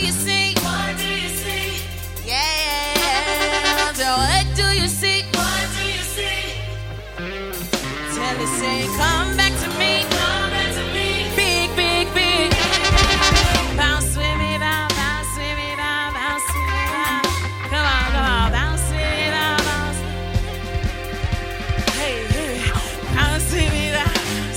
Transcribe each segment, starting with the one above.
you see? What do you see? Yeah. So what do you see? What do you see? Tell it, say, come back to me. Come back to me. Big, big, big. Bounce with me, bounce with me, bounce with me, bounce. Come on, bounce with me, bounce. Hey, hey, bounce with me, bounce.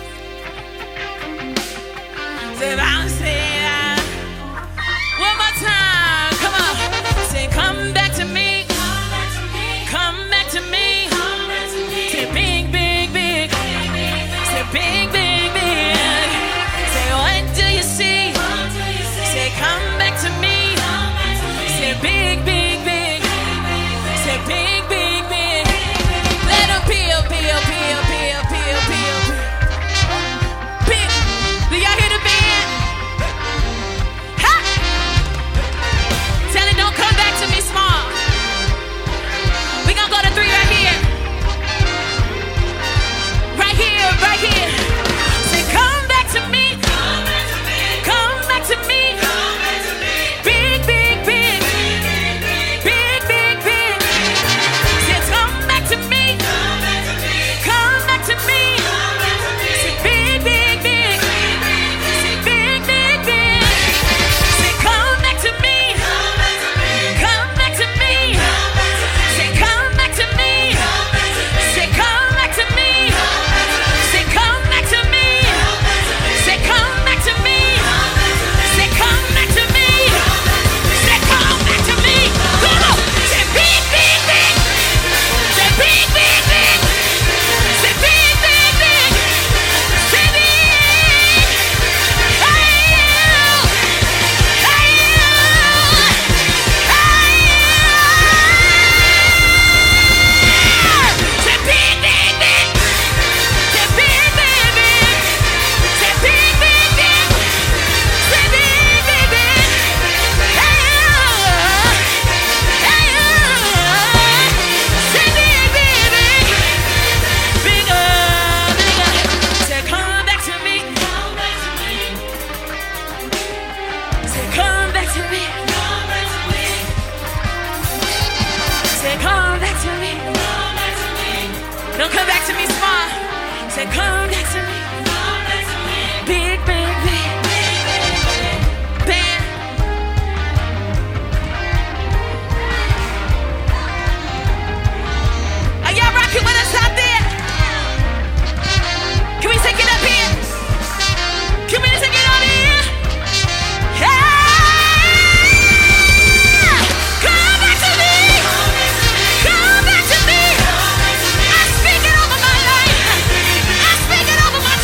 Say, bounce with me, bounce. One more time, come on. Say, come back to me. Come back to me. Say, big, big, big. Say, big, big, big. Say, what do you see? Say, come back to me. Say, big, big, big. Say, big, big, big. Let them peel, peel, peel, peel, peel, peel. Big. Do y'all hear the band? Ha! Tell it, don't come back to me small. We gonna go to 3 right here. Right here, right here. Say, come back to me. Come back to me. Big, big, big. Big, big, big. Say, come back to me. Come back to me. Say, big, big, big. Say, big, big, big. Say, come back to me. Come back to me. Say, come back to me. Say, come back to me. Say, come back to me. Say, come back to me. Say, come back to me. Say, come back to me. Come on. Say, big, big, big. Say, big, big, big. Say, big, big, big. Say, big. Hey, say, big, big, big. Say, big, big, big. Say, big, big, big. Say, big, big, big. Hey, say, big, big, big. Bigger, bigger. Say, come back to me. Say, come back to me. Say, come back to me. Don't come back to me small. Say, come back to me. Big, big, big. Band. Are y'all rocking with us out there? Can we take it up here? Can we take it up here? Yeah! Come back to me! Come back to me! I speak it over my life. I speak it over my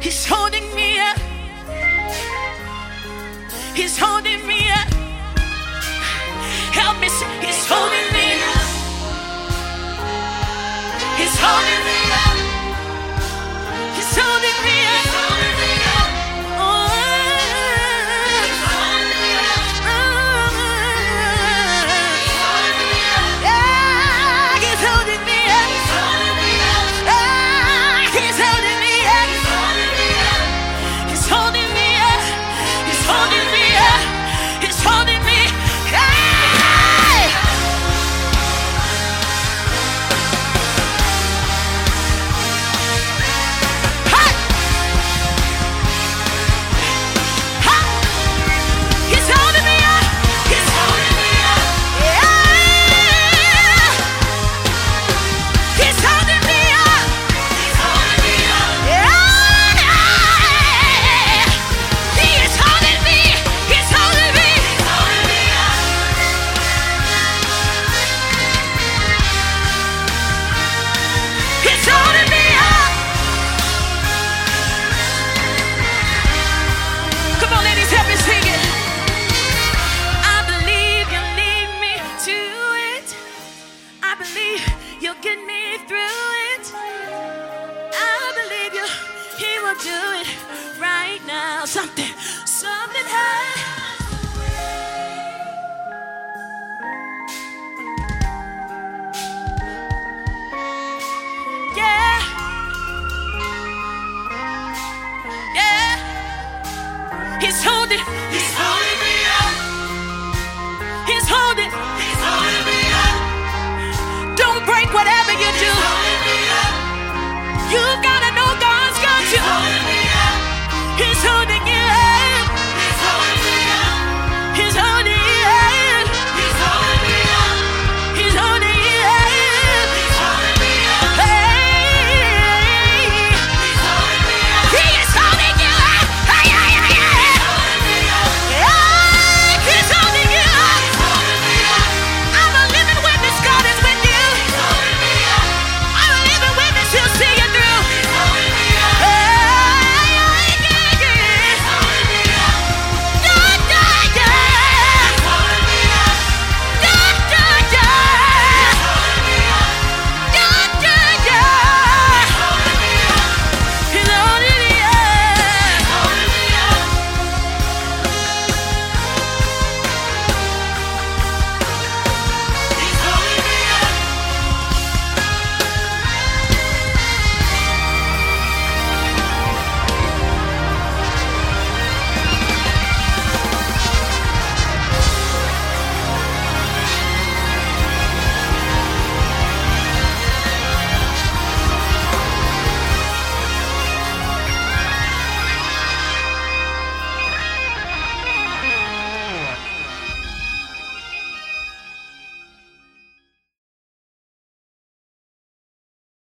He's holding me up. He's holding me up. Help me see. He's holding me up. He's holding me up. He's holding me up. Oh, yeah, he's holding me up. He's holding me up. He's holding me up. He's holding me up. He's holding me. Hey! Hey! Hey! He's holding me up. He's holding me up. Yeah! He's holding me up. He's holding me up. Yeah! He is holding me. He's holding me. He's holding me up. He's holding me up. Come on, ladies, help me sing it. I believe you lead me to it. I believe you'll get me through it. I believe you, he will do it right now. Something high. Yeah. Yeah. He's holding me up. He's holding me up. Don't break whatever you do. You've